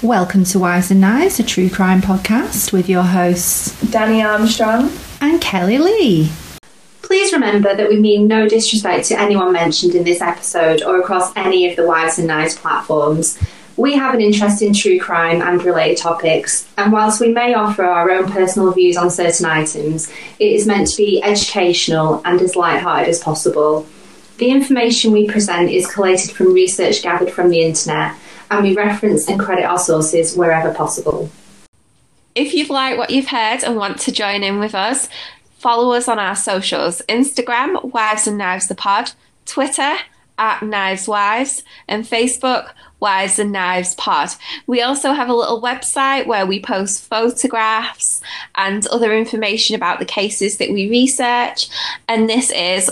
Welcome to Wives and Knives, a true crime podcast with your hosts Danny Armstrong and Kelly Lee. Please remember that we mean no disrespect to anyone mentioned in this episode or across any of the Wives and Knives platforms. We have an interest in true crime and related topics, and whilst we may offer our own personal views on certain items, it is meant to be educational and as light-hearted as possible. The information we present is collated from research gathered from the internet, and we reference and credit our sources wherever possible. If you've liked what you've heard and want to join in with us, follow us on our socials: Instagram, Wives and Knives the Pod, Twitter, @KnivesWives, and Facebook, Wives and Knives Pod. We also have a little website where we post photographs and other information about the cases that we research, and this is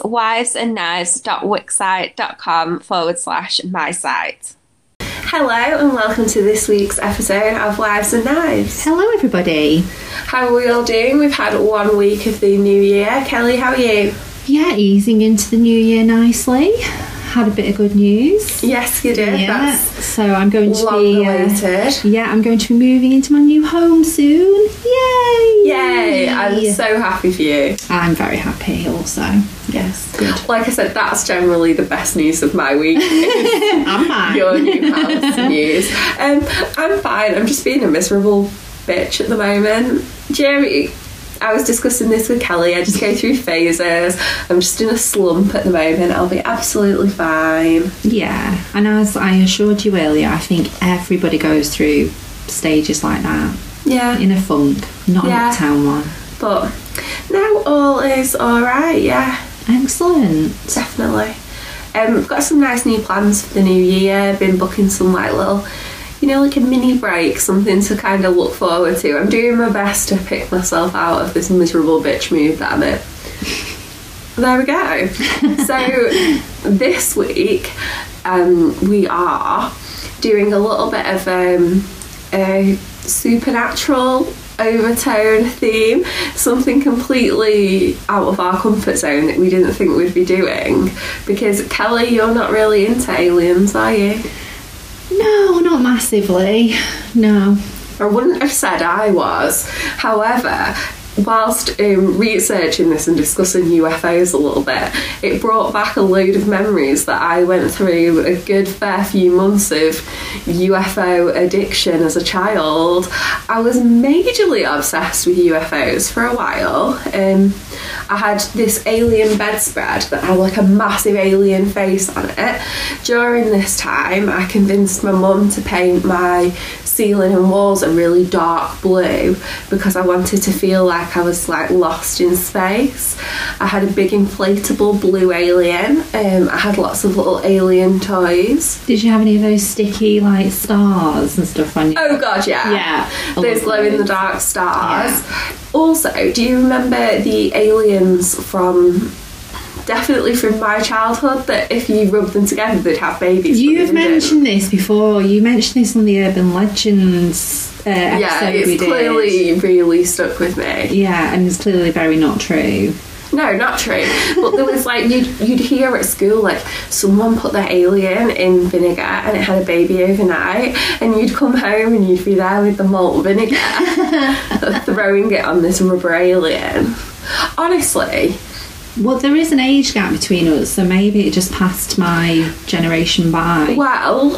wivesandknives.wixsite.com/my site. Hello and welcome to this week's episode of Wives and Knives. Hello everybody. How are we all doing? We've had 1 week of the new year. Kelly, how are you? Yeah, easing into the new year nicely. Had a bit of good news. Yes, you did. Yeah, That's so I'm going to long awaited. I'm going to be moving into my new home soon. Yay! Yay! I'm so happy for you. I'm very happy also. Yes, good. Like I said, that's generally the best news of my week. I'm fine. Your new house news. I'm fine. I'm just being a miserable bitch at the moment. Jerry, I was discussing this with Kelly. I just go through phases. I'm just in a slump at the moment. I'll be absolutely fine. Yeah, and as I assured you earlier, I think everybody goes through stages like that. Yeah. In a funk, not an uptown one. But now all is alright, yeah. Excellent. Definitely. I've got some nice new plans for the new year. Been booking some like little, like a mini break, something to kind of look forward to. I'm doing my best to pick myself out of this miserable bitch mood that I'm in. There we go. So this week we are doing a little bit of a supernatural overtone theme, something completely out of our comfort zone that we didn't think we'd be doing, because Kelly, you're not really into aliens, are you? No, not massively. No. I wouldn't have said I was. However, whilst researching this and discussing UFOs a little bit, it brought back a load of memories that I went through a good fair few months of UFO addiction as a child. I was majorly obsessed with UFOs for a while. I had this alien bedspread that had like a massive alien face on it. During this time, I convinced my mum to paint my ceiling and walls a really dark blue because I wanted to feel like I was like lost in space. I had a big inflatable blue alien. I had lots of little alien toys. Did you have any of those sticky like stars and stuff on you? Oh god, yeah. Yeah. Those glow in the dark stars. Yeah. Also, do you remember the aliens definitely from my childhood, that if you rub them together they'd have babies? You've mentioned this before. You mentioned this on the Urban Legends episode. Yeah, it's clearly really stuck with me. Yeah, and it's clearly very not true. No, not true. But there was like, you'd hear at school like someone put their alien in vinegar and it had a baby overnight, and you'd come home and you'd be there with the malt vinegar throwing it on this rubber alien. Honestly. Well, there is an age gap between us, so maybe it just passed my generation by. Well,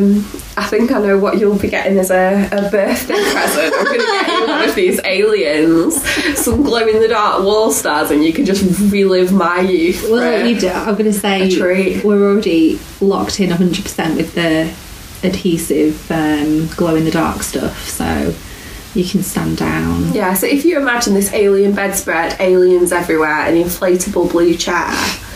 I think I know what you'll be getting as a birthday present. I'm going to get you one of these aliens, some glow-in-the-dark wall stars, and you can just relive my youth. Well, I'm going to say we're already locked in 100% with the adhesive glow-in-the-dark stuff, so you can stand down. Yeah, so if you imagine this alien bedspread, aliens everywhere, an inflatable blue chair,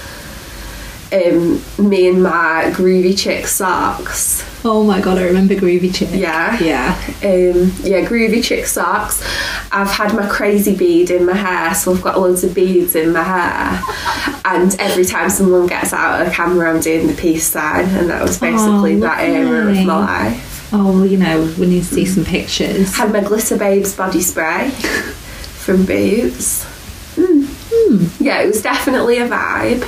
me and my Groovy Chick socks. Oh my god, I remember Groovy Chick. Yeah. Yeah. Groovy Chick socks. I've had my crazy bead in my hair, so I've got loads of beads in my hair. And every time someone gets out of the camera, I'm doing the peace sign, and that was basically that era of my life. Oh, well, we need to see some pictures. Had my Glitter Babes body spray from Boots. Yeah, it was definitely a vibe.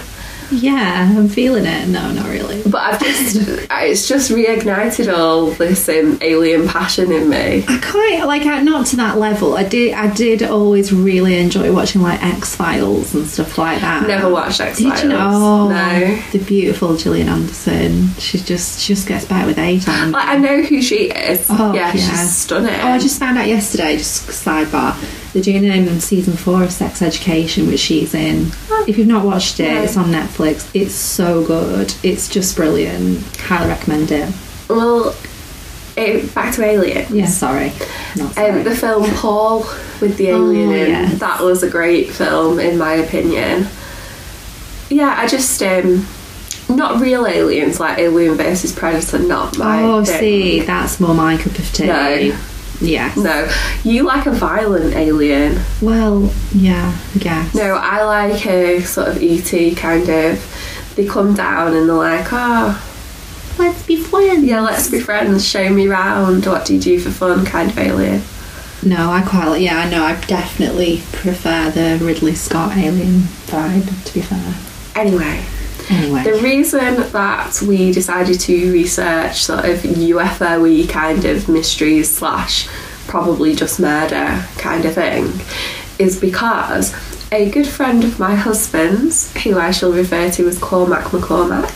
Yeah, I'm feeling it. No, not really. But it's just reignited all this alien passion in me. I quite like, not to that level. I did always really enjoy watching like X-Files and stuff like that. Never watched X-Files. Did you know? No. The beautiful Gillian Anderson. She just gets better with age. Like, I know who she is. Oh, yeah, she's stunning. Oh, I just found out yesterday, just sidebar, they're doing season 4 of Sex Education, which she's in. If you've not watched it, it's on Netflix. It's so good. It's just brilliant. Highly recommend it. Well, back to Aliens. Yeah, sorry. Not sorry. The film Paul with the alien in. Yes. That was a great film, in my opinion. Yeah, I just... not real aliens, like Alien versus Predator, not my thing. See, that's more my cup of tea. No. Yes. No. You like a violent alien. Well, yeah, I guess. No, I like a sort of E.T. kind of... They come down and they're like, let's be friends. Yeah, let's be friends, show me round, what do you do for fun kind of alien. No, I quite like... Yeah, I know, I definitely prefer the Ridley Scott alien vibe, to be fair. Anyway, the reason that we decided to research sort of UFO-y kind of mysteries / probably just murder kind of thing is because a good friend of my husband's, who I shall refer to as Cormac McCormack,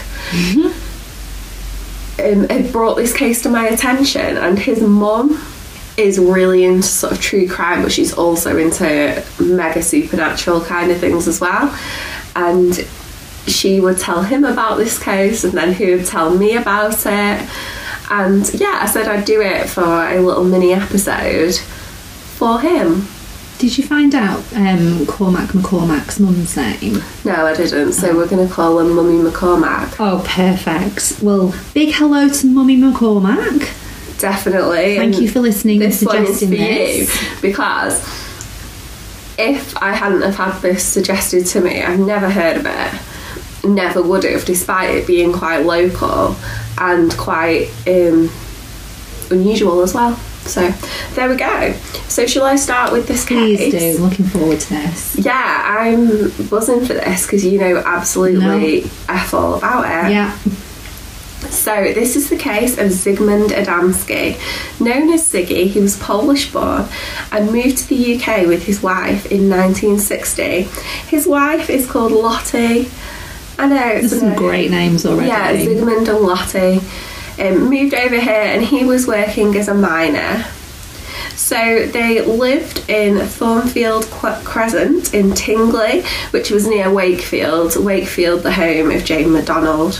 had brought this case to my attention, and his mum is really into sort of true crime, but she's also into mega supernatural kind of things as well. And she would tell him about this case, and then he would tell me about it. And yeah, I said I'd do it for a little mini episode for him. Did you find out Cormac McCormack's mum's name? No, I didn't. So we're going to call her Mummy McCormack. Oh, perfect. Well, big hello to Mummy McCormack. Definitely. Thank you for listening and suggesting this. This one is for you, because if I hadn't have had this suggested to me, I've never heard of it. Never would have, despite it being quite local and quite unusual as well. So there we go. So shall I start with this case? Please do. Looking forward to this. Yeah, I'm buzzing for this because you know absolutely F all about it. Yeah. So this is the case of Zygmunt Adamski. Known as Ziggy, he was Polish born and moved to the UK with his wife in 1960. His wife is called Lottie. I know. There's some great names already. Yeah, Zygmunt and Lottie. Moved over here and he was working as a miner. So they lived in Thornfield Crescent in Tingley, which was near Wakefield. Wakefield, the home of Jane McDonald.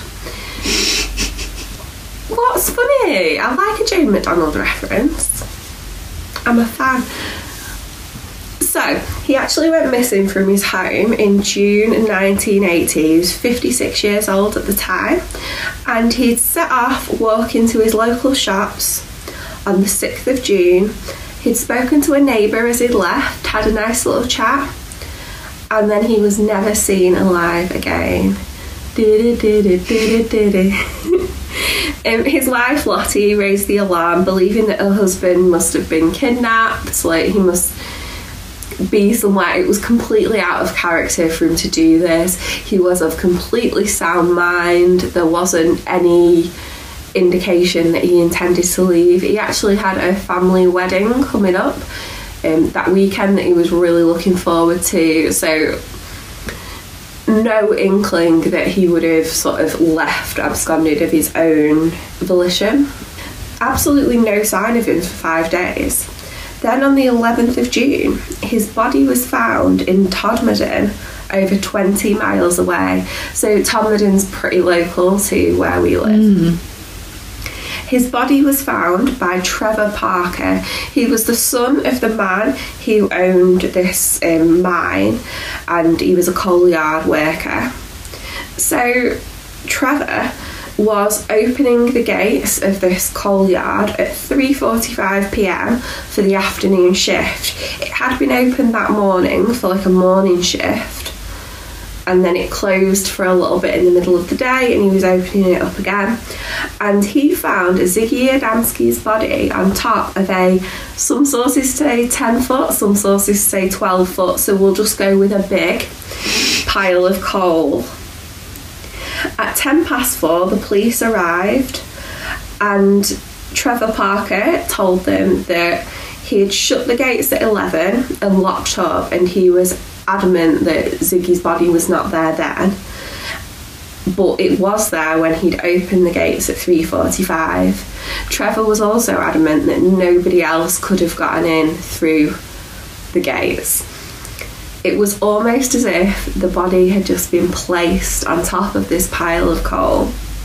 What's funny? I like a Jane McDonald reference. I'm a fan. So, he actually went missing from his home in June 1980. He was 56 years old at the time, and he'd set off walking to his local shops on the 6th of June. He'd spoken to a neighbour as he'd left, had a nice little chat, and then he was never seen alive again. His wife Lottie raised the alarm, believing that her husband must have been kidnapped, like he must be somewhere. It was completely out of character for him to do this. He was of completely sound mind. There wasn't any indication that he intended to leave. He actually had a family wedding coming up that weekend that he was really looking forward to, so no inkling that he would have sort of left, absconded of his own volition. Absolutely no sign of him for 5 days. Then on the 11th of June, his body was found in Todmorden, over 20 miles away. So Todmorden's pretty local to where we live. His body was found by Trevor Parker. He was the son of the man who owned this mine, and he was a coal yard worker. So Trevor was opening the gates of this coal yard at 3:45 p.m. for the afternoon shift. It had been open that morning for like a morning shift, and then it closed for a little bit in the middle of the day, and he was opening it up again. And he found Ziggy Adamski's body on top of some sources say 10 foot, some sources say 12 foot, so we'll just go with a big pile of coal. At 4:10, the police arrived, and Trevor Parker told them that he had shut the gates at 11 and locked up, and he was adamant that Ziggy's body was not there then, but it was there when he'd opened the gates at 3:45. Trevor was also adamant that nobody else could have gotten in through the gates. It was almost as if the body had just been placed on top of this pile of coal.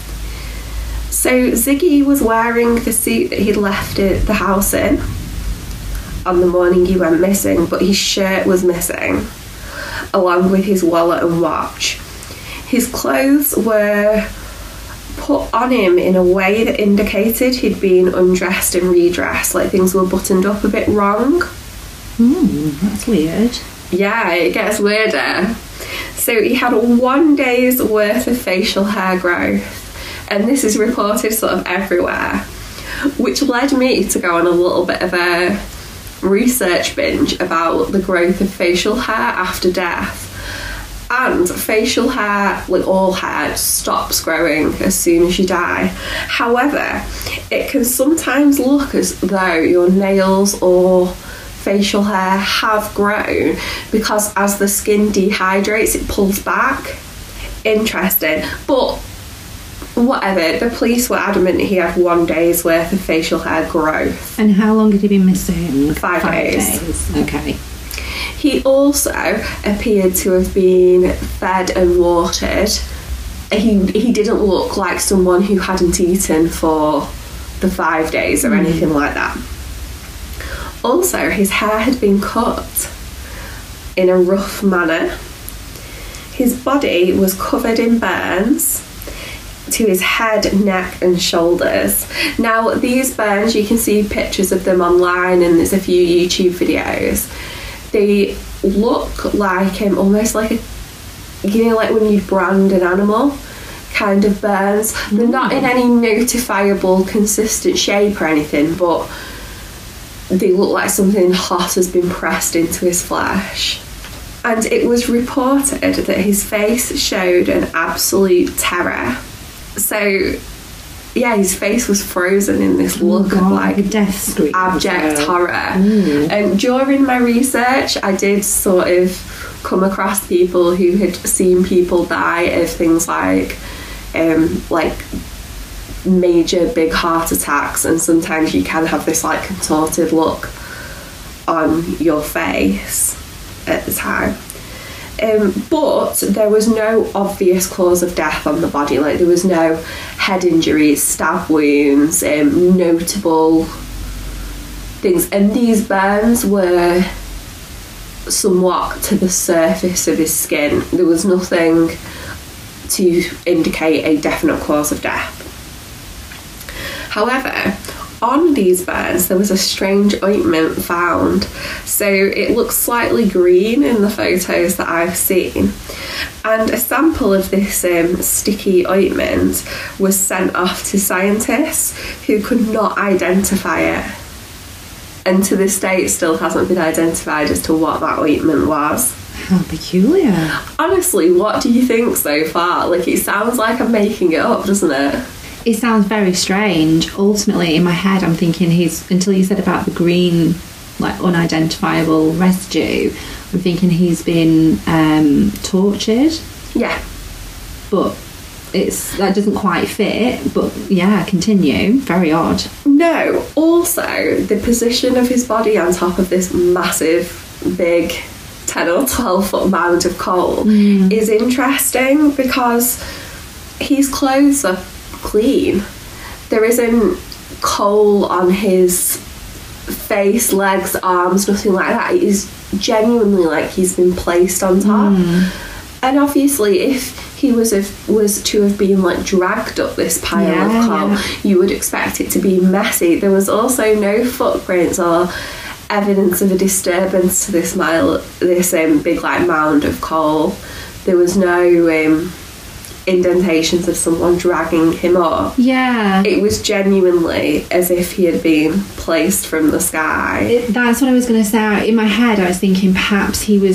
So Ziggy was wearing the suit that he'd left the house in on the morning he went missing, but his shirt was missing, along with his wallet and watch. His clothes were put on him in a way that indicated he'd been undressed and redressed, like things were buttoned up a bit wrong. That's weird. Yeah, it gets weirder. So he had 1 day's worth of facial hair growth, and this is reported sort of everywhere, which led me to go on a little bit of a research binge about the growth of facial hair after death. And facial hair, like all hair, stops growing as soon as you die. However, it can sometimes look as though your nails or facial hair have grown, because as the skin dehydrates, it pulls back. Interesting. But whatever, the police were adamant that he had 1 day's worth of facial hair growth. And how long had he been missing? 5 days. Okay. He also appeared to have been fed and watered. He didn't look like someone who hadn't eaten for the 5 days or anything like that. Also, his hair had been cut in a rough manner. His body was covered in burns to his head, neck and shoulders. Now, these burns, you can see pictures of them online, and there's a few YouTube videos. They look like almost like like when you brand an animal kind of burns. They're not in any notifiable consistent shape or anything, but they look like something hot has been pressed into his flesh. And it was reported that his face showed an absolute terror. So yeah, his face was frozen in this look of like a death scream, abject horror. And during my research, I did sort of come across people who had seen people die of things like major big heart attacks, and sometimes you can have this like contorted look on your face at the time. But there was no obvious cause of death on the body, like there was no head injuries, stab wounds, notable things, and these burns were somewhat to the surface of his skin. There was nothing to indicate a definite cause of death. However, on these burns there was a strange ointment found. So it looks slightly green in the photos that I've seen, and a sample of this sticky ointment was sent off to scientists who could not identify it, and to this day it still hasn't been identified as to what that ointment was. How peculiar. Honestly, what do you think so far? Like, it sounds like I'm making it up, doesn't it? It sounds very strange. Ultimately, in my head, I'm thinking until you said about the green, like, unidentifiable residue, I'm thinking he's been tortured. Yeah. But that doesn't quite fit. But yeah, continue. Very odd. No. Also, the position of his body on top of this massive, big 10 or 12 foot mound of coal is interesting, because his clothes are clean. There isn't coal on his face, legs, arms, nothing like that. It is genuinely like he's been placed on top. And obviously, if he was to have been like dragged up this pile of coal, you would expect it to be messy. There was also no footprints or evidence of a disturbance to this big like mound of coal. There was no indentations of someone dragging him up. Yeah. It was genuinely as if he had been placed from the sky. That's what I was going to say. In my head, I was thinking perhaps he was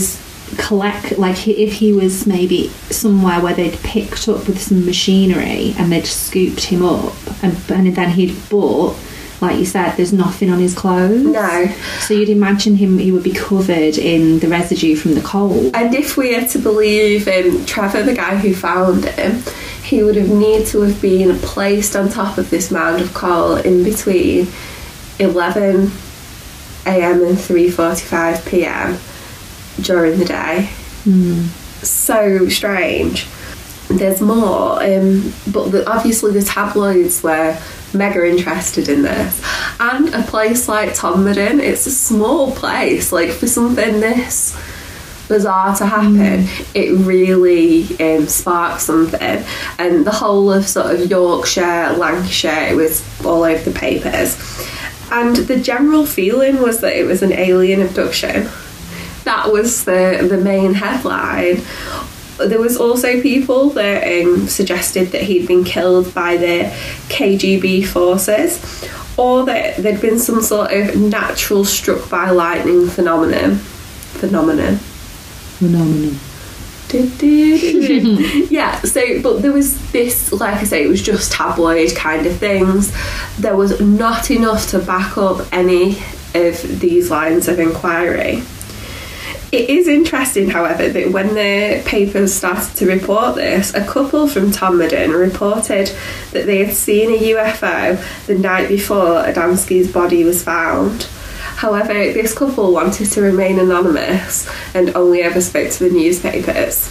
collect, like if he was maybe somewhere where they'd picked up with some machinery and they'd scooped him up, and then he'd, but like you said, there's nothing on his clothes. No. So you'd imagine he would be covered in the residue from the coal. And if we are to believe Trevor, the guy who found him, he would have need to have been placed on top of this mound of coal in between 11 a.m. and 3:45 p.m. during the day. So strange. There's more, but obviously the tabloids were mega interested in this. And a place like Todmorden, it's a small place. Like, for something this bizarre to happen, it really sparked something. And the whole of sort of Yorkshire, Lancashire, it was all over the papers. And the general feeling was that it was an alien abduction. That was the main headline. There was also people that suggested that he'd been killed by the KGB forces, or that there'd been some sort of natural struck by lightning phenomenon. Yeah, so, but there was this, like I say, it was just tabloid kind of things. There was not enough to back up any of these lines of inquiry. It is interesting, however, that when the papers started to report this, a couple from Todmorden reported that they had seen a UFO the night before Adamski's body was found. However, this couple wanted to remain anonymous and only ever spoke to the newspapers.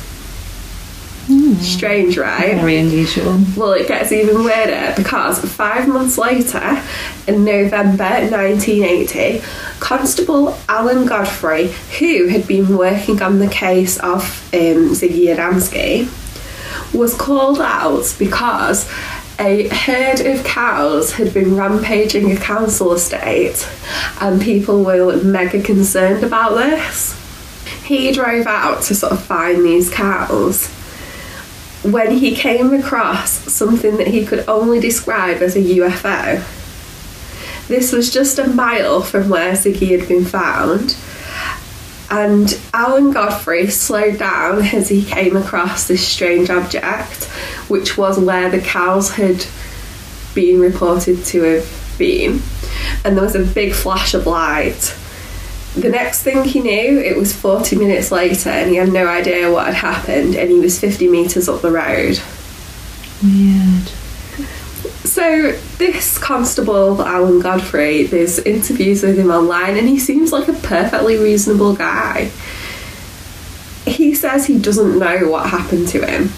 Strange, right? Very unusual. Well, it gets even weirder because 5 months later, in November 1980, Constable Alan Godfrey, who had been working on the case of Ziggy Adamski, was called out because a herd of cows had been rampaging a council estate and people were mega concerned about this. He drove out to sort of find these cows when he came across something that he could only describe as a UFO. This was just a mile from where Ziggy had been found, and Alan Godfrey slowed down as he came across this strange object, which was where the cows had been reported to have been, and there was a big flash of light. The next thing he knew, it was 40 minutes later and he had no idea what had happened, and he was 50 metres up the road. Weird. So this constable, Alan Godfrey, there's interviews with him online and he seems like a perfectly reasonable guy. He says he doesn't know what happened to him.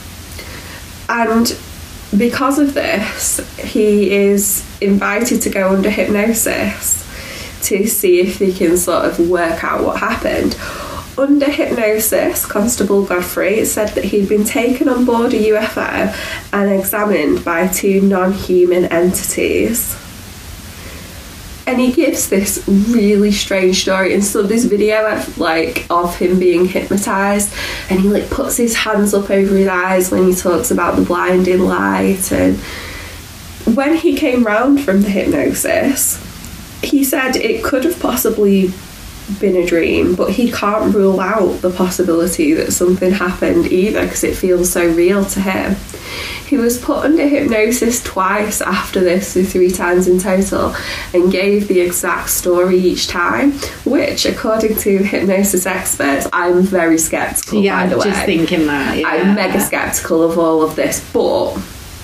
And because of this, he is invited to go under hypnosis to see if he can sort of work out what happened. Under hypnosis, Constable Godfrey said that he'd been taken on board a UFO and examined by 2 non-human entities. And he gives this really strange story, and so this video of him being hypnotised, and he puts his hands up over his eyes when he talks about the blinding light. And when he came round from the hypnosis, he said it could have possibly been a dream, but he can't rule out the possibility that something happened either because it feels so real to him. He was put under hypnosis twice after this, so 3 times in total, and gave the exact story each time, which, according to hypnosis experts, I'm very sceptical, by the way. Yeah, just thinking that. Yeah. I'm mega sceptical of all of this, but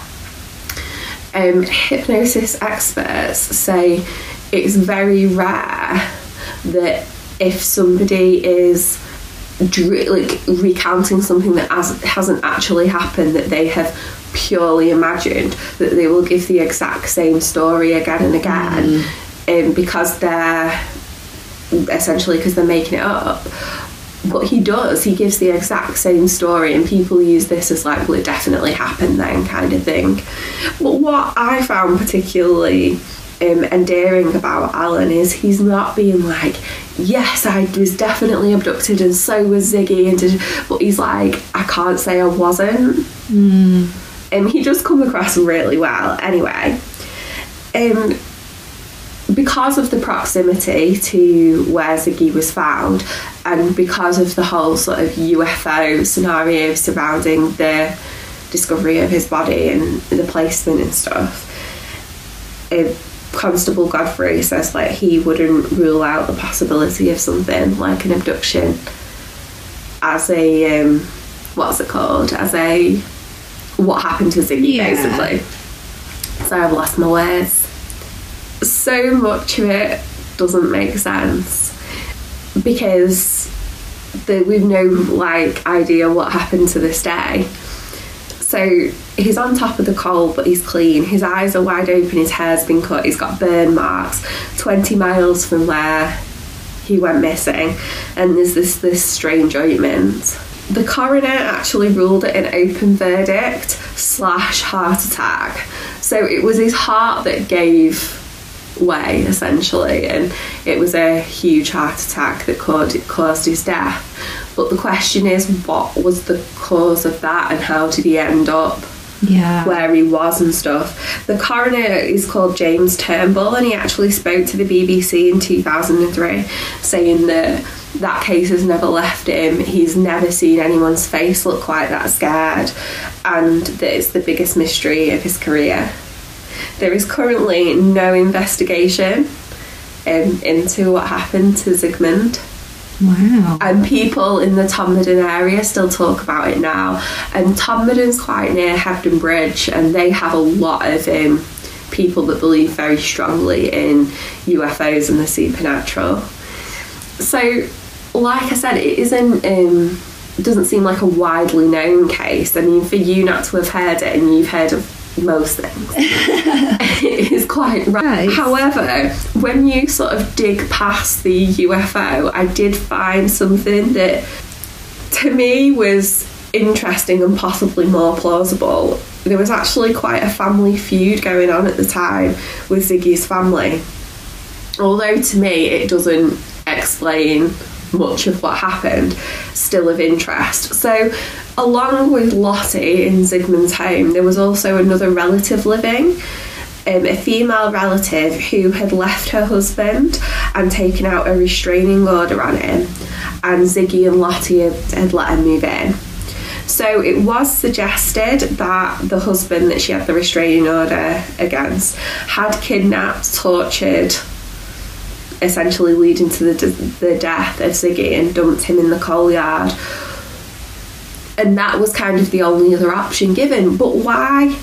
hypnosis experts say it's very rare that if somebody is recounting something that hasn't actually happened, that they have purely imagined, that they will give the exact same story again and again, because they're making it up. But he gives the exact same story, and people use this as well, it definitely happened then kind of thing. But what I found particularly endearing about Alan is he's not being like, yes, I was definitely abducted and so was Ziggy, but he's like, I can't say I wasn't. And he just come across really well anyway. because of the proximity to where Ziggy was found, and because of the whole sort of UFO scenario surrounding the discovery of his body and the placement and stuff, Constable Godfrey says that he wouldn't rule out the possibility of something like an abduction as a what's it called, as a what happened to Ziggy, basically. So I've lost my words. So much of it doesn't make sense because we've no like idea what happened to this day. So he's on top of the coal, but he's clean. His eyes are wide open, his hair's been cut, he's got burn marks 20 miles from where he went missing, and there's this strange ointment. The coroner actually ruled it an open verdict / heart attack. So it was his heart that gave way, essentially, and it was a huge heart attack that caused his death. But the question is, what was the cause of that, and how did he end up where he was and stuff? The coroner is called James Turnbull, and he actually spoke to the BBC in 2003 saying that case has never left him. He's never seen anyone's face look quite that scared, and that it's the biggest mystery of his career. There is currently no investigation into what happened to Zygmunt. Wow. And people in the Todmorden area still talk about it now. And Todmorden's quite near Hebden Bridge, and they have a lot of people that believe very strongly in UFOs and the supernatural. So, like I said, it isn't doesn't seem like a widely known case. I mean, for you not to have heard it, and you've heard of most things, it is quite right. However, when you sort of dig past the UFO, I did find something that to me was interesting and possibly more plausible. There was actually quite a family feud going on at the time with Ziggy's family, although to me it doesn't explain much of what happened, still of interest. So along with Lottie in Zygmunt's home, there was also another relative living, a female relative who had left her husband and taken out a restraining order on him, and Ziggy and Lottie had let her move in. So it was suggested that the husband that she had the restraining order against had kidnapped, tortured, essentially leading to the death of Ziggy, and dumped him in the coal yard. And that was kind of the only other option given. But why?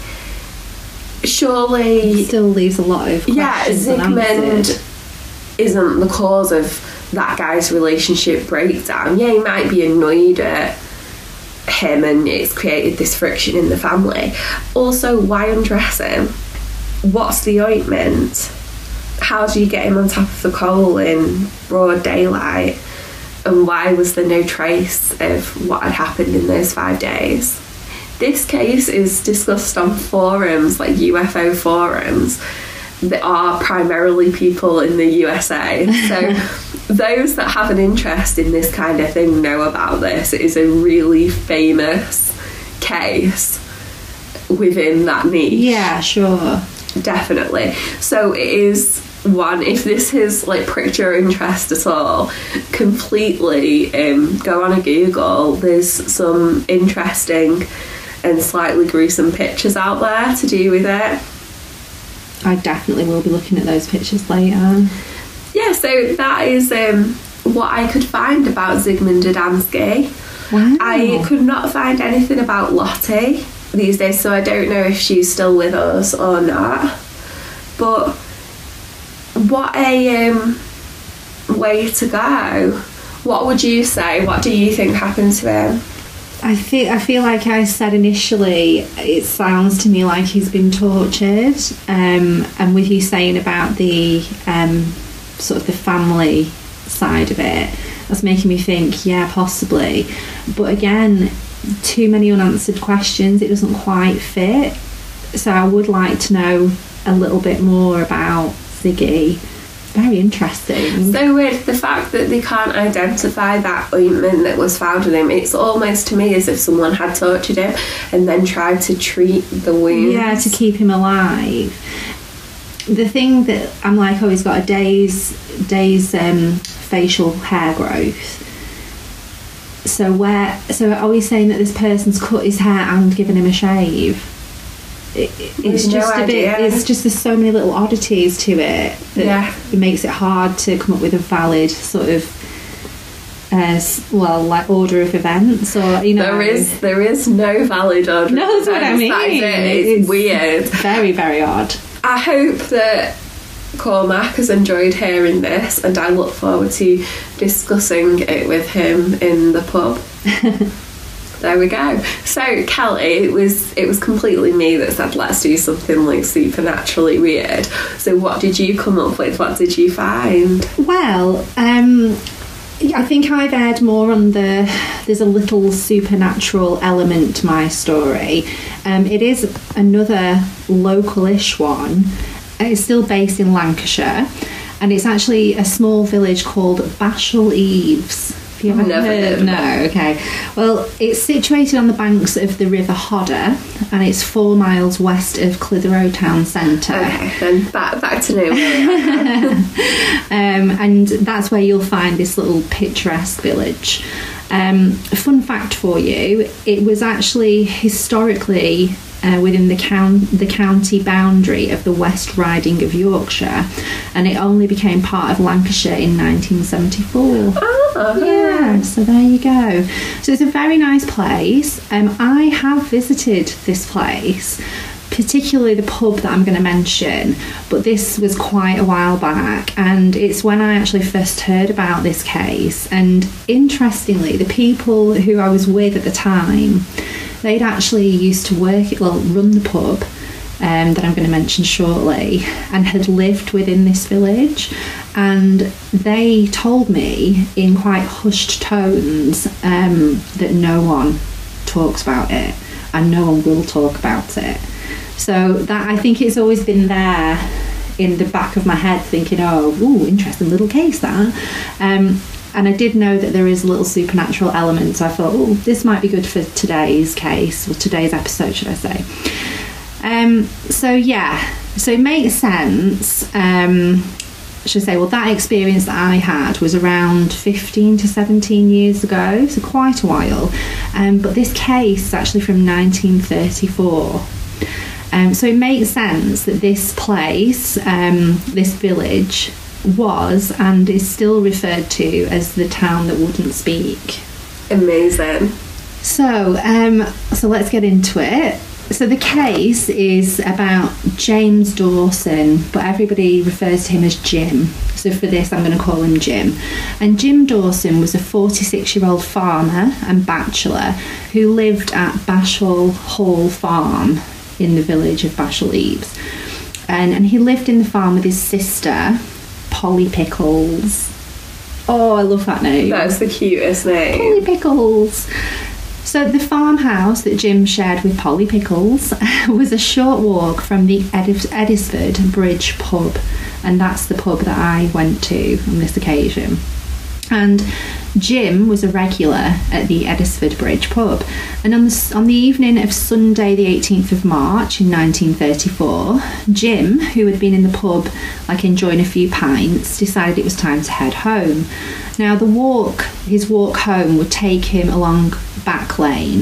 Surely it still leaves a lot of questions Zygmunt isn't the cause of that guy's relationship breakdown. Yeah, he might be annoyed at him and it's created this friction in the family. Also, why undress him? What's the ointment? How do you get him on top of the coal in broad daylight? And why was there no trace of what had happened in those 5 days? This case is discussed on forums, like UFO forums, that are primarily people in the USA. So those that have an interest in this kind of thing know about this. It is a really famous case within that niche. Yeah, sure. Definitely. So it is one, if this has like pricked your interest at all, completely go on a Google. There's some interesting and slightly gruesome pictures out there to do with it. I definitely will be looking at those pictures later. Yeah, so that is what I could find about Zygmunt Adamski. Wow. I could not find anything about Lottie these days, so I don't know if she's still with us or not. But what a way to go. What would you say? What do you think happened to him? I feel like I said initially, it sounds to me like he's been tortured, and with you saying about the sort of the family side of it, that's making me think, yeah, possibly. But again, too many unanswered questions. It doesn't quite fit. So I would like to know a little bit more about Ziggy. Very interesting. So with the fact that they can't identify that ointment that was found in him, it's almost to me as if someone had tortured him and then tried to treat the wounds. Yeah, to keep him alive. the thing that I'm like, oh, he's got a day's facial hair growth. So are we saying that this person's cut his hair and given him a shave? It's just a bit. It's just there's so many little oddities to it that it makes it hard to come up with a valid sort of order of events, or there is no valid order. No, that's what I mean. It's weird. Very, very odd. I hope that Cormac has enjoyed hearing this, and I look forward to discussing it with him in the pub. There we go. So, Kelly, it was completely me that said let's do something like supernaturally weird. So what did you come up with? What did you find? Well, I think I've aired more on there's a little supernatural element to my story. It is another local-ish one. It's still based in Lancashire, and it's actually a small village called Bashall Eaves. Have you ever heard? No, okay. Well, it's situated on the banks of the River Hodder, and it's 4 miles west of Clitheroe town centre. Okay, then back to nowhere. And that's where you'll find this little picturesque village. A fun fact for you, it was actually historically within the county boundary of the West Riding of Yorkshire, and it only became part of Lancashire in 1974. Yeah, so there you go. So it's a very nice place. I have visited this place, particularly the pub that I'm going to mention, but this was quite a while back, and it's when I actually first heard about this case. And interestingly, the people who I was with at the time, they'd actually used to run the pub that I'm going to mention shortly, and had lived within this village. And they told me in quite hushed tones that no one talks about it, and no one will talk about it. So that, I think it's always been there in the back of my head, thinking, interesting little case that. And I did know that there is a little supernatural element, so I thought, this might be good for today's case, or today's episode, should I say. So it makes sense. Should I say, that experience that I had was around 15 to 17 years ago, so quite a while. But this case is actually from 1934. So it makes sense that this place, this village, was and is still referred to as the town that wouldn't speak. Amazing. So let's get into it. So the case is about James Dawson, but everybody refers to him as Jim. So for this, I'm going to call him Jim. And Jim Dawson was a 46-year-old farmer and bachelor who lived at Bashall Hall Farm in the village of Bashall Eaves. And he lived in the farm with his sister, Polly Pickles. Oh, I love that name. That's the cutest name. Polly Pickles. So the farmhouse that Jim shared with Polly Pickles was a short walk from the Eddisford Bridge pub, and that's the pub that I went to on this occasion. And Jim was a regular at the Eddisford Bridge pub, and on the evening of Sunday the 18th of March in 1934, Jim, who had been in the pub enjoying a few pints, decided it was time to head home. Now his walk home would take him along Back Lane,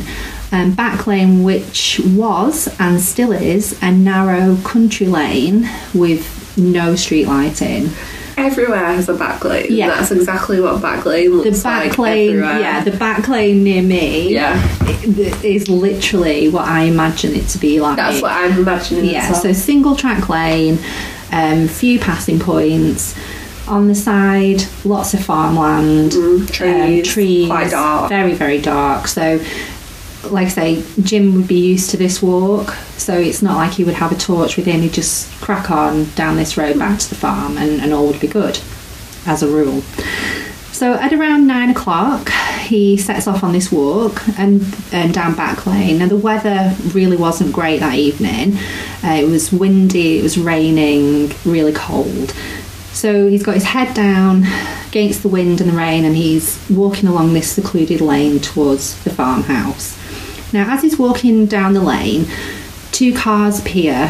which was and still is a narrow country lane with no street lighting. Everywhere has a back lane. Yeah. That's exactly what back lane looks like everywhere. Yeah, the back lane near me is literally what I imagine it to be like. That's what I'm imagining. Yeah, so single track lane, few passing points. On the side, lots of farmland, trees, quite dark. Very, very dark. So, like I say, Jim would be used to this walk, so it's not like he would have a torch with him. He'd just crack on down this road back to the farm, and all would be good, as a rule. So at around 9 o'clock, he sets off on this walk and down Back Lane. Now the weather really wasn't great that evening. It was windy, it was raining, really cold. So he's got his head down against the wind and the rain, and he's walking along this secluded lane towards the farmhouse. Now, as he's walking down the lane, 2 cars appear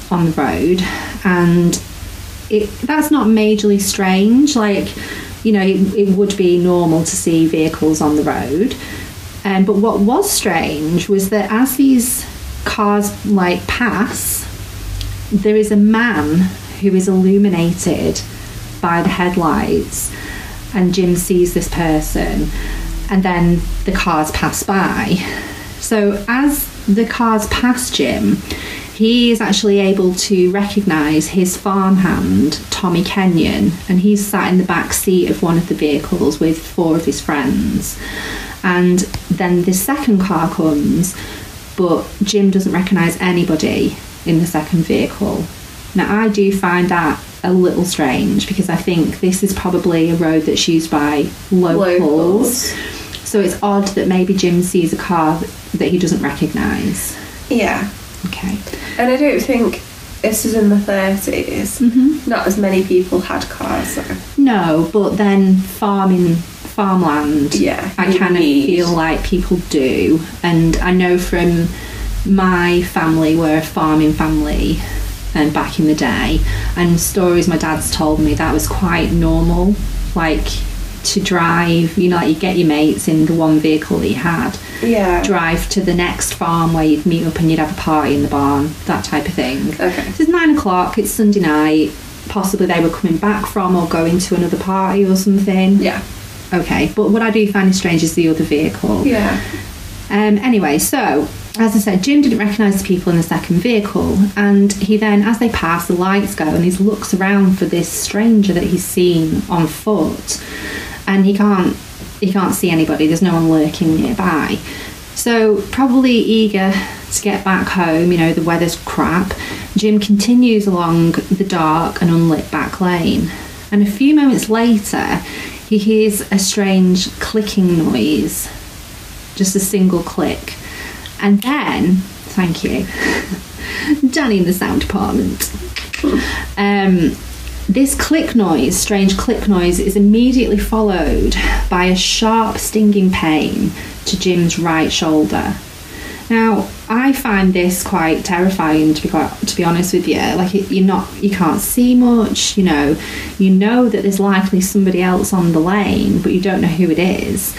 on the road, and that's not majorly strange. Like, you know, it would be normal to see vehicles on the road. But what was strange was that as these cars like pass, there is a man who is illuminated by the headlights, and Jim sees this person, and then the cars pass by. So as the cars pass Jim, he is actually able to recognise his farmhand, Tommy Kenyon, and he's sat in the back seat of one of the vehicles with 4 of his friends. And then the second car comes, but Jim doesn't recognise anybody in the second vehicle. Now, I do find that a little strange, because I think this is probably a road that's used by locals. So it's odd that maybe Jim sees a car that he doesn't recognise. Yeah. Okay. And I don't think this is in the 30s. Mm-hmm. Not as many people had cars. So. No, but then farmland, I kind of feel like people do. And I know from my family, we're a farming family, and back in the day, and stories my dad's told me, that was quite normal. Like, to drive, you know, like you get your mates in the one vehicle that you had, drive to the next farm where you'd meet up and you'd have a party in the barn, that type of thing. Okay. So it's 9 o'clock, it's Sunday night, possibly they were coming back from or going to another party or something. Yeah. Okay, but what I do find strange is the other vehicle. Yeah. Anyway, so as I said, Jim didn't recognise the people in the second vehicle, and he then, as they pass, the lights go, and he looks around for this stranger that he's seen on foot, and he can't see anybody. There's no one lurking nearby. So, probably eager to get back home, you know, the weather's crap, Jim continues along the dark and unlit back lane, and a few moments later he hears a strange clicking noise, just a single click. And then, thank you, Danny in the sound department. This click noise, strange click noise, is immediately followed by a sharp stinging pain to Jim's right shoulder. Now, I find this quite terrifying, to be honest with you. Like, you can't see much. You know that there's likely somebody else on the lane, but you don't know who it is.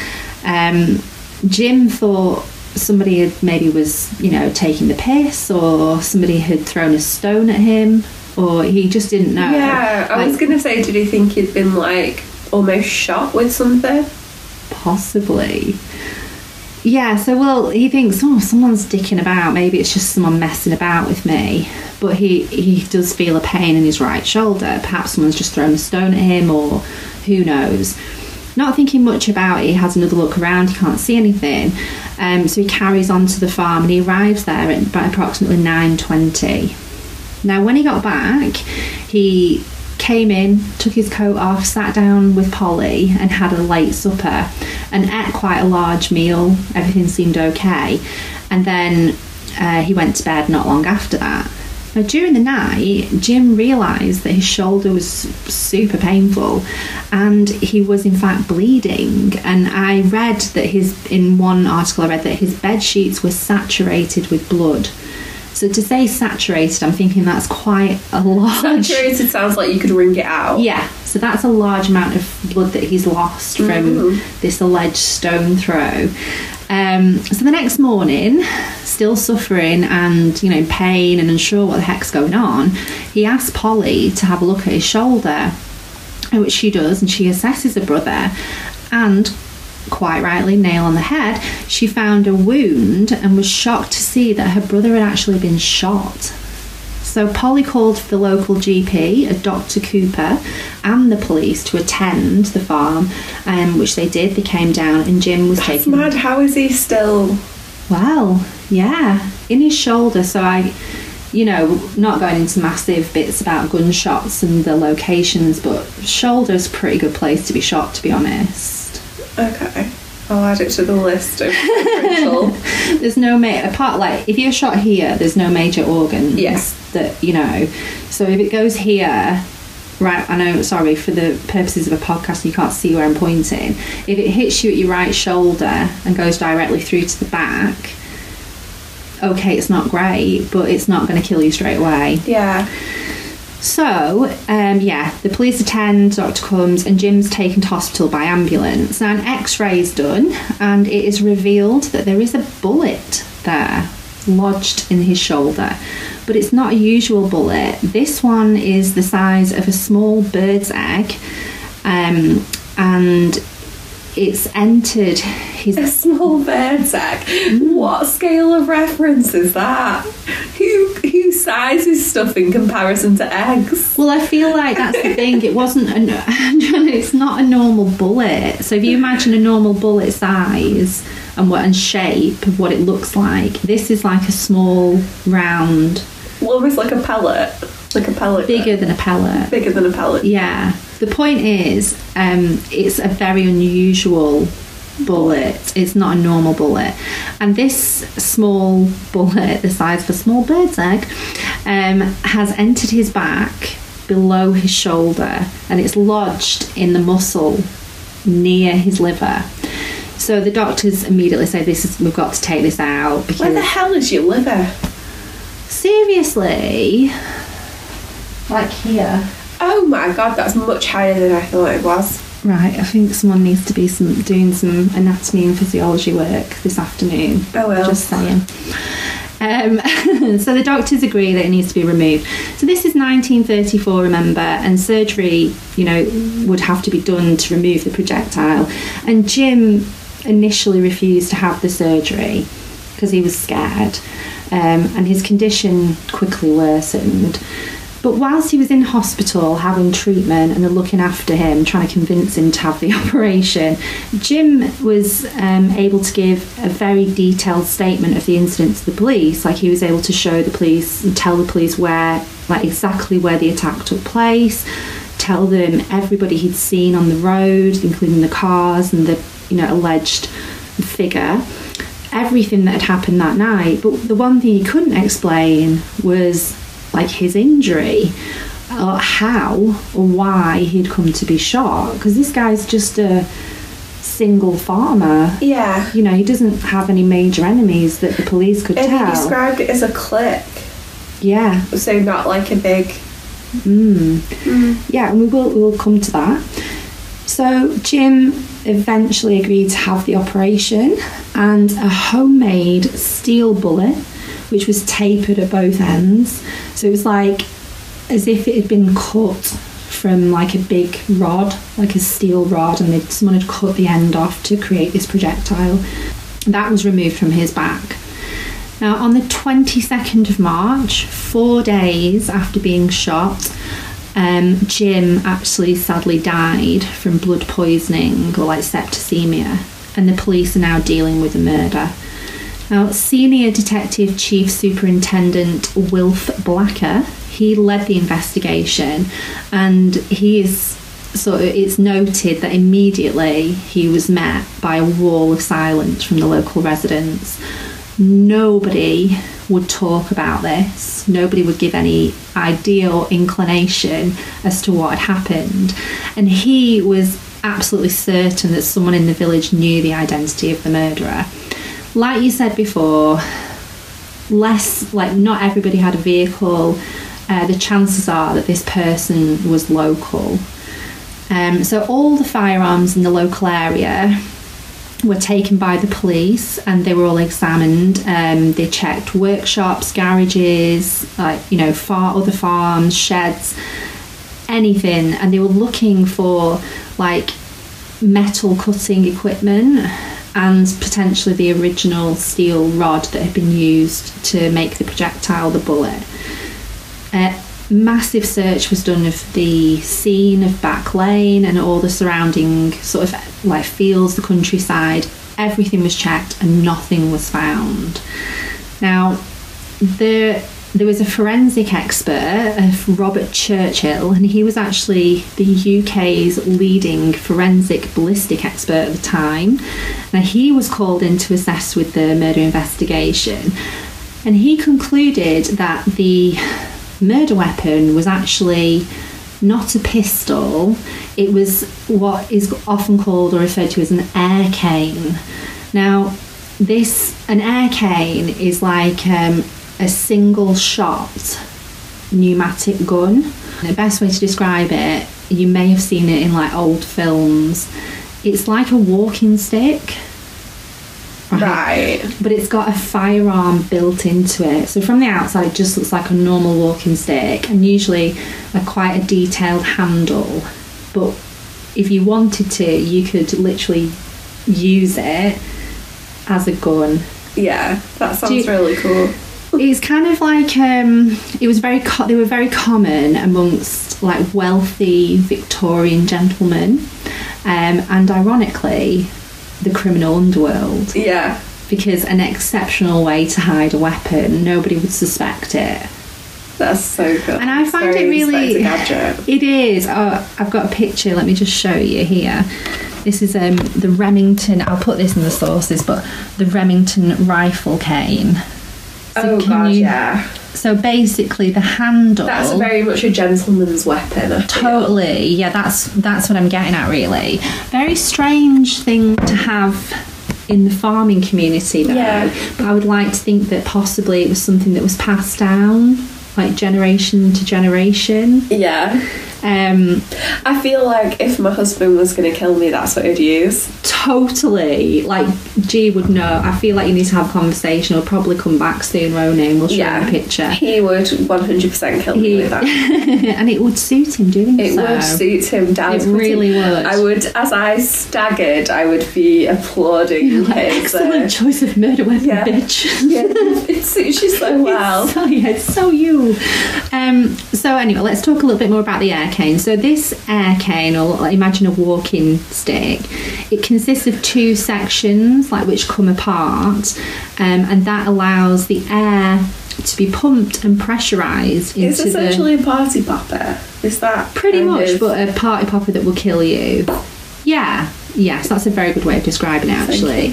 Jim thought somebody was taking the piss, or somebody had thrown a stone at him, or he just didn't know. Yeah, I was going to say, did he think he'd been like almost shot with something? Possibly. Yeah, so he thinks, someone's dicking about, maybe it's just someone messing about with me. But he does feel a pain in his right shoulder. Perhaps someone's just thrown a stone at him, or who knows. Not thinking much about it, he has another look around, he can't see anything. So he carries on to the farm, and he arrives there at approximately 9:20. Now, when he got back, he came in, took his coat off, sat down with Polly and had a late supper and ate quite a large meal. Everything seemed okay. And then he went to bed not long after that. Now, during the night, Jim realised that his shoulder was super painful, and he was in fact bleeding. And I read that in one article I read that his bed sheets were saturated with blood. So to say saturated, I'm thinking that's quite a large... Saturated sounds like you could wring it out. Yeah, so that's a large amount of blood that he's lost from this alleged stone throw. So the next morning, still suffering and, pain and unsure what the heck's going on, he asks Polly to have a look at his shoulder, which she does, and she assesses her brother, and quite rightly, nail on the head, she found a wound and was shocked to see that her brother had actually been shot. So Polly called for the local GP, a Dr. Cooper, and the police to attend the farm, which they did. They came down, and Jim was taken... That's mad. How is he still... Well, yeah, in his shoulder. So not going into massive bits about gunshots and the locations, but shoulder's a pretty good place to be shot, to be honest. Okay, I'll add it to the list of potential. There's no if you're shot here, there's no major organs that so if it goes here, right, I know, sorry, for the purposes of a podcast you can't see where I'm pointing, if it hits you at your right shoulder and goes directly through to the back, okay, it's not great, but it's not going to kill you straight away. Yeah. So, the police attend, doctor comes, and Jim's taken to hospital by ambulance. Now, an x-ray is done, and it is revealed that there is a bullet there, lodged in his shoulder. But it's not a usual bullet. This one is the size of a small bird's egg, and it's entered his... A small bird's egg? What scale of reference is that? Who sizes stuff in comparison to eggs? Well, I feel like that's the thing. It wasn't... it's not a normal bullet. So if you imagine a normal bullet size and shape of what it looks like, this is like a small, round... Almost like a pellet. Like a pellet. Bigger than a pellet. Bigger than a pellet. Yeah. The point is, it's a very unusual bullet. It's not a normal bullet. And this small bullet, the size of a small bird's egg, has entered his back below his shoulder, and it's lodged in the muscle near his liver. So the doctors immediately say, we've got to take this out. Because where the hell is your liver? Seriously? Like here. Oh my god, that's much higher than I thought it was. Right, I think someone needs to be doing some anatomy and physiology work this afternoon. Oh well. Just saying. So the doctors agree that it needs to be removed. So this is 1934, remember, and surgery, would have to be done to remove the projectile. And Jim initially refused to have the surgery because he was scared, and his condition quickly worsened. But whilst he was in hospital having treatment and they're looking after him, trying to convince him to have the operation, Jim was able to give a very detailed statement of the incident to the police. Like, he was able to show the police and tell the police exactly where the attack took place, tell them everybody he'd seen on the road, including the cars and the alleged figure, everything that had happened that night. But the one thing he couldn't explain was his injury, or how or why he'd come to be shot, because this guy's just a single farmer. Yeah. He doesn't have any major enemies that the police could tell. And he described it as a click. Yeah. So not like a big... Yeah, and we'll come to that. So Jim eventually agreed to have the operation, and a homemade steel bullet, which was tapered at both ends. So it was as if it had been cut from a big rod, like a steel rod, and someone had cut the end off to create this projectile. That was removed from his back. Now, on the 22nd of March, 4 days after being shot, Jim actually sadly died from blood poisoning or septicemia, and the police are now dealing with the murder. Now, Senior Detective Chief Superintendent Wilf Blacker, he led the investigation, and it's noted that immediately he was met by a wall of silence from the local residents. Nobody would talk about this. Nobody would give any idea or inclination as to what had happened. And he was absolutely certain that someone in the village knew the identity of the murderer. Like you said before, not everybody had a vehicle. The chances are that this person was local. So all the firearms in the local area were taken by the police, and they were all examined. They checked workshops, garages, other farms, sheds, anything, and they were looking for metal cutting equipment and potentially the original steel rod that had been used to make the projectile, the bullet. Massive search was done of the scene of Back Lane and all the surrounding fields, the countryside. Everything was checked and nothing was found. Now, there was a forensic expert, Robert Churchill, and he was actually the UK's leading forensic ballistic expert at the time. Now, he was called in to assist with the murder investigation, and he concluded that the murder weapon was actually not a pistol. It was what is often called or referred to as an air cane. Now, an air cane is like a single shot pneumatic gun. The best way to describe it, you may have seen it in like old films. It's like a walking stick. Right. But it's got a firearm built into it. So from the outside, it just looks like a normal walking stick, and usually quite a detailed handle. But if you wanted to, you could literally use it as a gun. Yeah, that sounds really cool. It's kind of like it was they were very common amongst like wealthy Victorian gentlemen, and ironically, the criminal underworld. Yeah. Because an exceptional way to hide a weapon, nobody would suspect it. That's so cool. And I find it really... It is. Oh, I've got a picture. Let me just show you here. This is the Remington... I'll put this in the sources, but the Remington rifle cane. So yeah. So basically the handle... That's very much a gentleman's weapon, I feel. Totally. Yeah, that's what I'm getting at, really. Very strange thing to have in the farming community, though. Yeah. But I would like to think that possibly it was something that was passed down, like generation to generation. Yeah. I feel like if my husband was going to kill me, that's what he'd use. Totally. Like, G would know. I feel like you need to have a conversation. He'll probably come back soon, won't he? We'll show him a picture. He would 100% kill me with that. And it would suit him doing it so. It would suit him down. It really would. I would, as I staggered, I would be applauding his... Excellent choice of murder weapon, bitch. Yeah, it suits you so well. It's so you. So anyway, let's talk a little bit more about the air cane. So this air cane, or imagine a walking stick, it consists of two sections, like which come apart, and that allows the air to be pumped and pressurised into It's essentially a party popper. Is that pretty much, but a party popper that will kill you. Yeah, yes, that's a very good way of describing it, actually.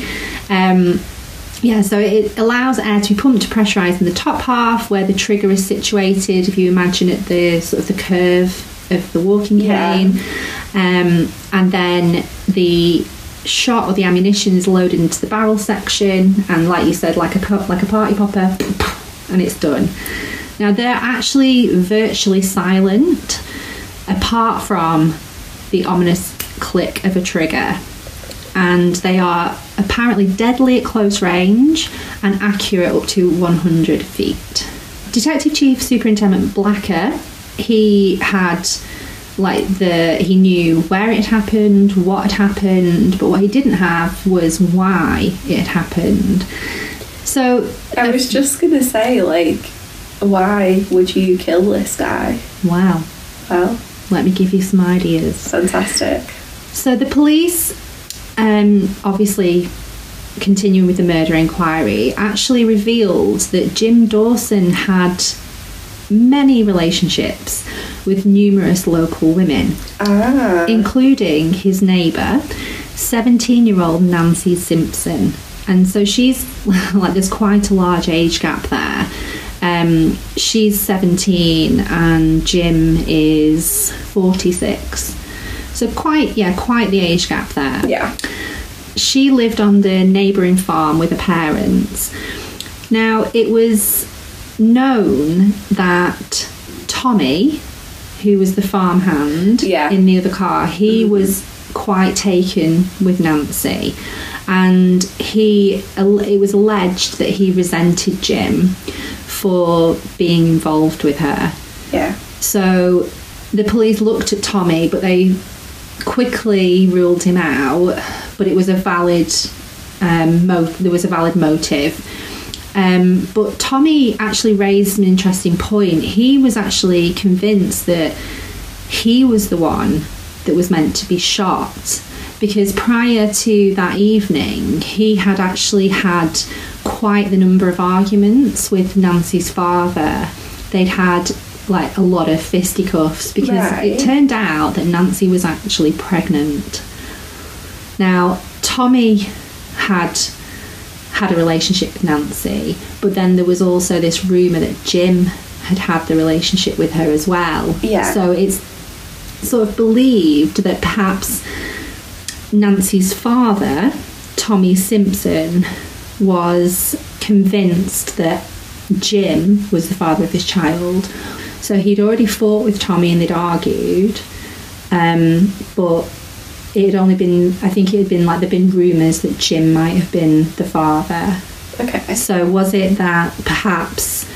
Yeah, so it allows air to be pumped to pressurise in the top half where the trigger is situated, if you imagine it, the sort of the curve of the walking cane. And then the shot or the ammunition is loaded into the barrel section, and like you said, like a party popper, and it's done. Now they're actually virtually silent apart from the ominous click of a trigger, and they are apparently deadly at close range and accurate up to 100 feet. Detective Chief Superintendent Blacker, he knew where it had happened, what had happened, but what he didn't have was why it had happened. So I was just gonna say, like, why would you kill this guy? Wow. Well, let me give you some ideas. Fantastic. So the police, obviously continuing with the murder inquiry, actually revealed that Jim Dawson had many relationships with numerous local women, including his neighbour, 17-year-old Nancy Simpson. And so she's, like, there's quite a large age gap there. She's 17 and Jim is 46. So quite the age gap there. Yeah. She lived on the neighbouring farm with her parents. Now, it was known that Tommy, who was the farmhand in the other car, he was quite taken with Nancy, and it was alleged that he resented Jim for being involved with her. Yeah. So the police looked at Tommy, but they quickly ruled him out. But it was a valid there was a valid motive. But Tommy actually raised an interesting point. He was actually convinced that he was the one that was meant to be shot, because prior to that evening he had actually had quite the number of arguments with Nancy's father. They'd had like a lot of fisticuffs because it turned out that Nancy was actually pregnant. Now, Tommy had a relationship with Nancy, but then there was also this rumour that Jim had the relationship with her as well. Yeah. So it's sort of believed that perhaps Nancy's father, Tommy Simpson, was convinced that Jim was the father of his child. So he'd already fought with Tommy and they'd argued, but it had only been, I think it had been like, there'd been rumours that Jim might have been the father. Okay. So was it that perhaps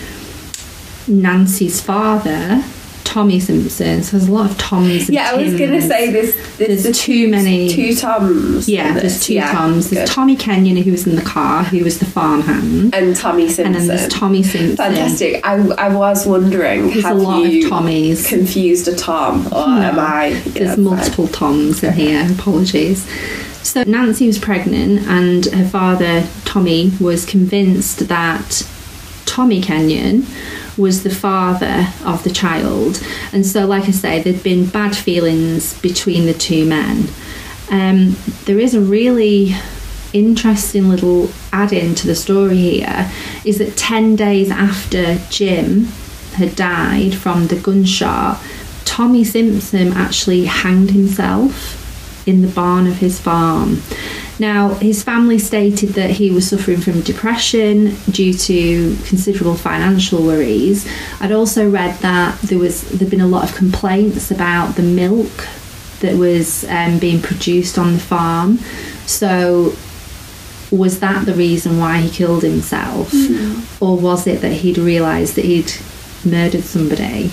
Nancy's father, Tommy Simpson, so there's a lot of Tommys and Yeah, I was going to say there's too many. Two Toms. Yeah, there's two Toms. There's Tommy Kenyon, who was in the car, who was the farmhand. And Tommy Simpson. And then there's Tommy Simpson. Fantastic. I was wondering, there's have a lot you of Tommies. confused a Tom, or am I? There's multiple Toms in here, apologies. So Nancy was pregnant and her father, Tommy, was convinced that Tommy Kenyon was the father of the child. And so, like I say, there'd been bad feelings between the two men. There is a really interesting little add-in to the story here, is that 10 days after Jim had died from the gunshot, Tommy Simpson actually hanged himself in the barn of his farm. Now, his family stated that he was suffering from depression due to considerable financial worries. I'd also read that there'd been a lot of complaints about the milk that was being produced on the farm. So was that the reason why he killed himself? Or was it that he'd realised that he'd murdered somebody?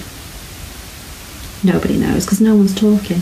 Nobody knows, because no one's talking.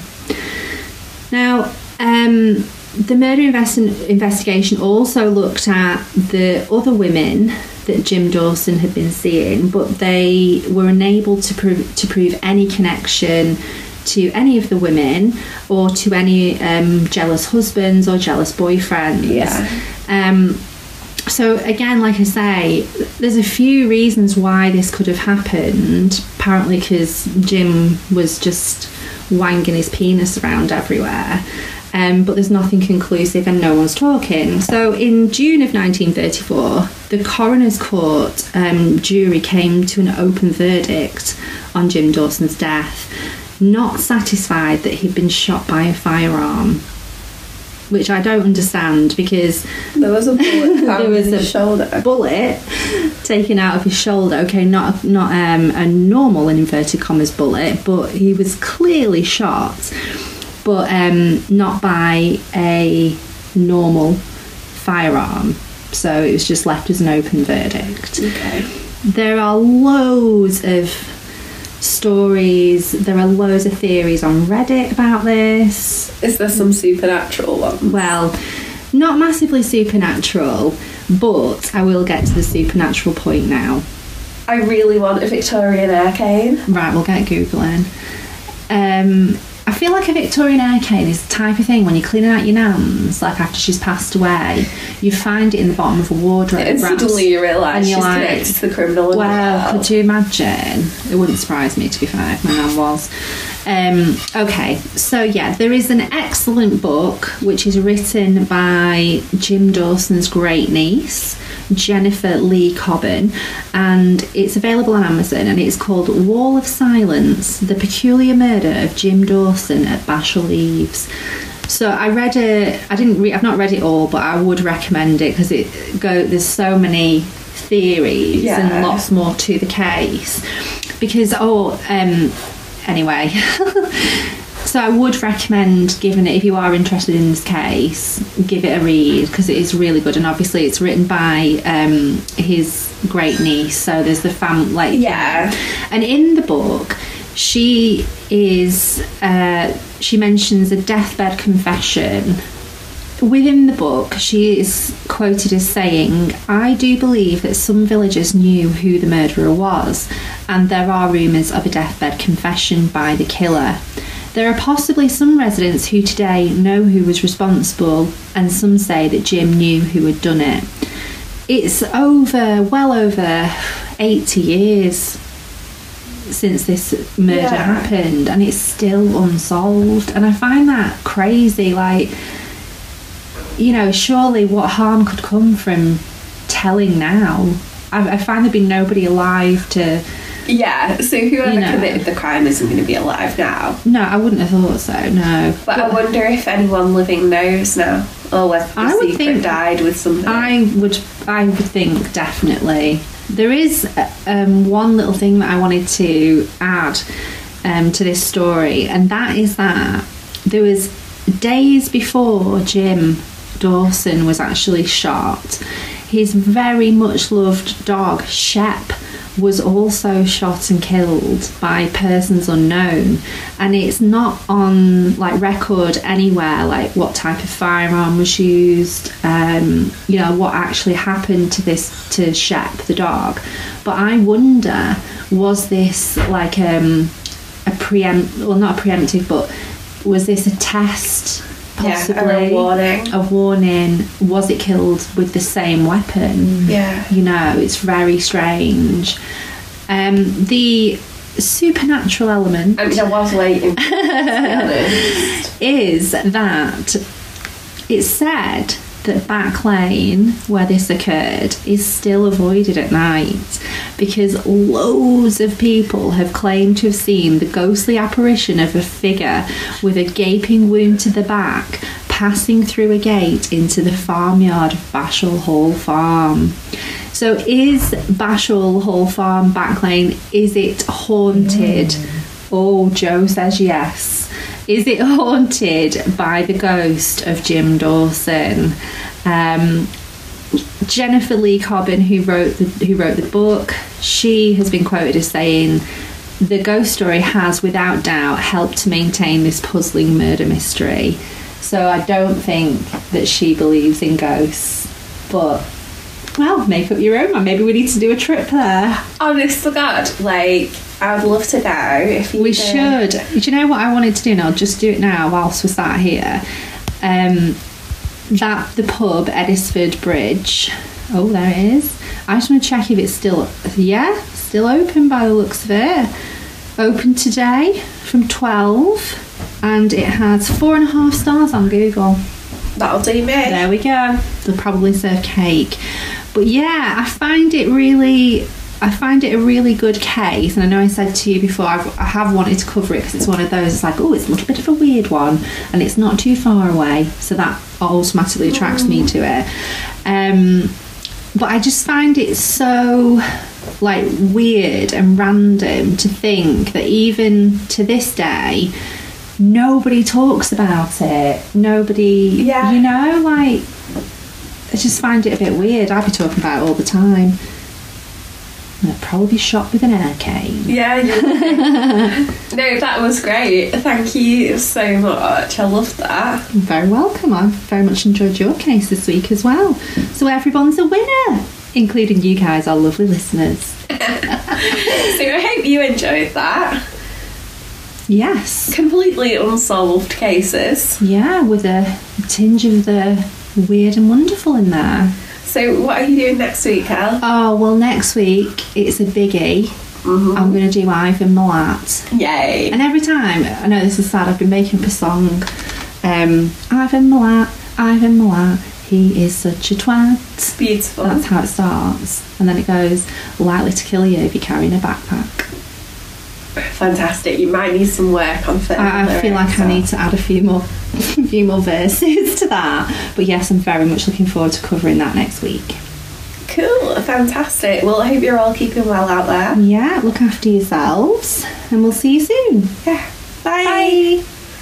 Now, the murder investigation also looked at the other women that Jim Dawson had been seeing, but they were unable to prove any connection to any of the women or to any jealous husbands or jealous boyfriends. Yeah. So again, like I say, there's a few reasons why this could have happened. Apparently because Jim was just wanging his penis around everywhere. But there's nothing conclusive and no one's talking. So in June of 1934, the coroner's court jury came to an open verdict on Jim Dawson's death, not satisfied that he'd been shot by a firearm, which I don't understand, because there was a bullet found in his shoulder. Bullet taken out of his shoulder. Okay, not a normal, in inverted commas, bullet, but he was clearly shot. But not by a normal firearm. So it was just left as an open verdict. Okay. There are loads of stories, there are loads of theories on Reddit about this. Is there some supernatural ones? Well, not massively supernatural, but I will get to the supernatural point now. I really want a Victorian air cane. Right, we'll get Googling. I feel like a Victorian air cane is the type of thing when you're cleaning out your nan's, like after she's passed away, you find it in the bottom of a wardrobe. And suddenly you realise she's like, connected to the criminal. Well, could you imagine? It wouldn't surprise me, to be fair, if my nan was. Okay, so yeah, there is an excellent book which is written by Jim Dawson's great niece, Jennifer Lee Cobban, and it's available on Amazon, and it's called Wall of Silence: The Peculiar Murder of Jim Dawson at Bashall Eaves. So I read it. I've not read it all, but I would recommend it because there's so many theories and lots more to the case. Because anyway, so I would recommend giving it, if you are interested in this case, give it a read because it is really good. And obviously it's written by his great niece, so there's the family, and in the book she mentions a deathbed confession. Within the book, she is quoted as saying, "I do believe that some villagers knew who the murderer was, and there are rumours of a deathbed confession by the killer. There are possibly some residents who today know who was responsible, and some say that Jim knew who had done it." It's well over 80 years since this murder happened, and it's still unsolved. And I find that crazy. Like, you know, surely what harm could come from telling now? I find there'd be nobody alive to... Yeah, so whoever committed the crime isn't going to be alive now. No, I wouldn't have thought so, no. But I wonder if anyone living knows now, or whether the I would secret think- died with somebody. I would think definitely. There is one little thing that I wanted to add to this story, and that is that there was days before Jim Dawson was actually shot, his very much loved dog Shep was also shot and killed by persons unknown, and it's not on like record anywhere like what type of firearm was used, you know, what actually happened to Shep the dog. But I wonder, was this like not a preemptive, but was this a test? Possibly a warning. A warning. Was it killed with the same weapon? Yeah. You know, it's very strange. The supernatural element I mean, I was waiting, to be honest. is that it's said that Back Lane, where this occurred, is still avoided at night because loads of people have claimed to have seen the ghostly apparition of a figure with a gaping wound to the back passing through a gate into the farmyard of Bashall Hall Farm. So is Bashall Hall Farm, Back Lane, is it haunted? Oh, Joe says yes. Is it haunted by the ghost of Jim Dawson? Jennifer Lee Cobbin, who wrote the book, she has been quoted as saying, "The ghost story has, without doubt, helped to maintain this puzzling murder mystery." So I don't think that she believes in ghosts, but well, make up your own mind. Maybe we need to do a trip there. Honest to God, like, I would love to go if you We did. should. Do you know what I wanted to do? And I'll just do it now whilst we're sat here. The pub, Eddisford Bridge. Oh, there it is. I just want to check if it's still open by the looks of it. Open today from 12, and it has 4.5 stars on Google. That'll do me. There we go. They'll probably serve cake. But yeah, I find it a really good case, and I know I said to you before I have wanted to cover it because it's one of those, it's like, oh, it's a little bit of a weird one and it's not too far away, so that automatically attracts me to it. But I just find it so like weird and random to think that even to this day nobody talks about it. Nobody, you know, like, I just find it a bit weird. I'd be talking about it all the time. And I'd probably be shot with an air cane. Yeah. No, that was great. Thank you so much. I loved that. You're very welcome. I've very much enjoyed your case this week as well. So everyone's a winner, including you guys, our lovely listeners. So I hope you enjoyed that. Yes. Completely unsolved cases. Yeah, with a tinge of the weird and wonderful in there. So what are you doing next week, El? Oh, well, next week it's a biggie. I'm going to do Ivan Milat. Yay. And every time, I know this is sad, I've been making up a song. Ivan Milat, he is such a twat. Beautiful. That's how it starts. And then it goes, likely to kill you if you're carrying a backpack. Fantastic. You might need some work on film. I feel like I need to add a few more verses to that. But yes, I'm very much looking forward to covering that next week. Cool. Fantastic. Well, I hope you're all keeping well out there. Yeah, look after yourselves, and we'll see you soon. Yeah. Bye. Bye.